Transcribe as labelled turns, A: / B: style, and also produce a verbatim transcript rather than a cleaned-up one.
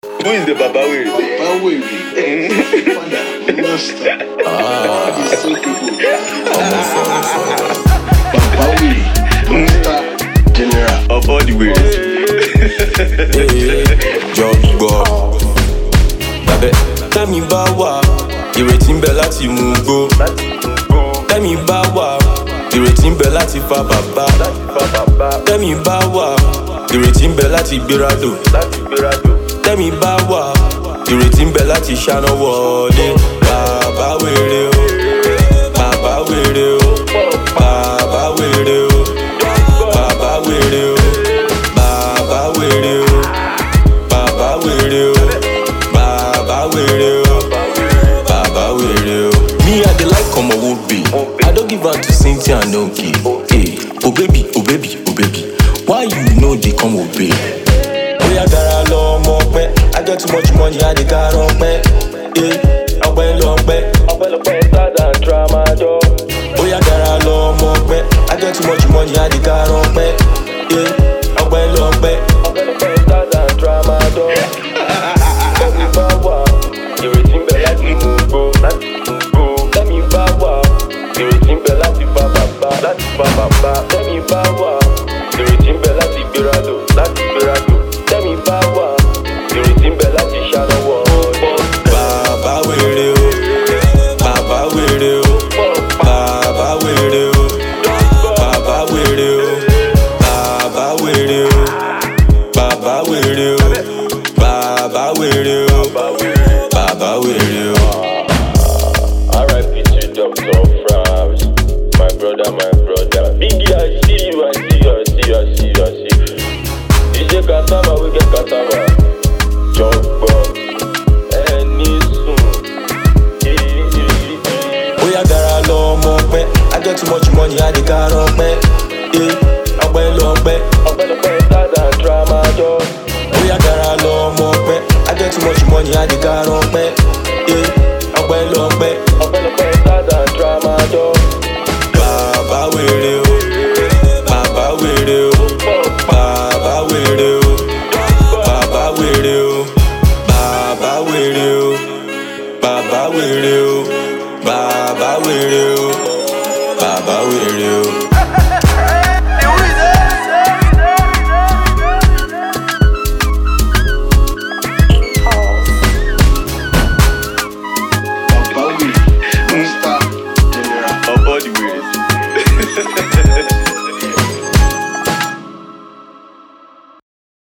A: Who is the Baba Wiri?
B: Baba Wiri. Father, master. Ah. He's so people. Baba Wiri. Master. General.
A: Of all the Wiris.
C: Judge God. Babe, tell me about what ìrètí ń bẹ láti mú gbó. Tell me about what ìrètí ń bẹ láti fa bàbá. Tell me about what ìrètí ń bẹ láti gbéradò. Tell me about what ìrètí ń bẹ láti ṣáná wọlé. Bàbá wèrè o, bàbá wèrè o, bàbá wèrè o, bàbá wèrè o, bàbá wèrè o, bàbá wèrè o, bàbá wèrè o, bàbá wèrè o. Me, I dey like ọmọ wo be. I don't give out to Cynthia and no give. Hey, oh baby, oh baby, oh baby, why you know they come obey? Oya gara lọ ọmọ pẹ́, I get too much money, I dey gara ọpẹ́. Eh, ọpẹ́ lọpẹ́, ọpẹ́ lọpẹ́ stars and tramadol. Oya gara lọ ọmọ pẹ́, I get too much money, I dey gara ọpẹ́. Eh, ọpẹ́ lọpẹ́, ọpẹ́ lọpẹ́ stars and tramadol. Tẹ́mi bá wà, ìrètí ń bẹ láti mú gbó, láti mú gbó. Tẹ́mi bá wà, ìrètí ń bẹ láti fa bàbá, láti fa bàbá. Tẹ́mi bá wà, ìrètí ń bẹ láti gbéradò, láti gbéradò. Tẹ́mi bá wà, ìrètí ń bẹ láti ṣáná wọlé. Bàbá wèrè o, bàbá wèrè o, bàbá wèrè o, bàbá wèrè o, bàbá wèrè o, bàbá wèrè o, bàbá wèrè o, bàbá wèrè o. R I P to Doctor Fraps, my brother, my brother. Biggie, I see you, I see you, I see you, I see you, I see you. D J Cassava, we get Cassava. Jọ̀gbọ́n, ẹni sùn. Oya gara lọ ọmọ pẹ́, I get too much money, I dey gara ọpẹ́. Eh, ọpẹ́ lọpẹ́, ọpẹ́ lọpẹ́ stars and tramadol. Oya gara lọ ọmọ pẹ́, I get too much money, I dey gara ọpẹ́.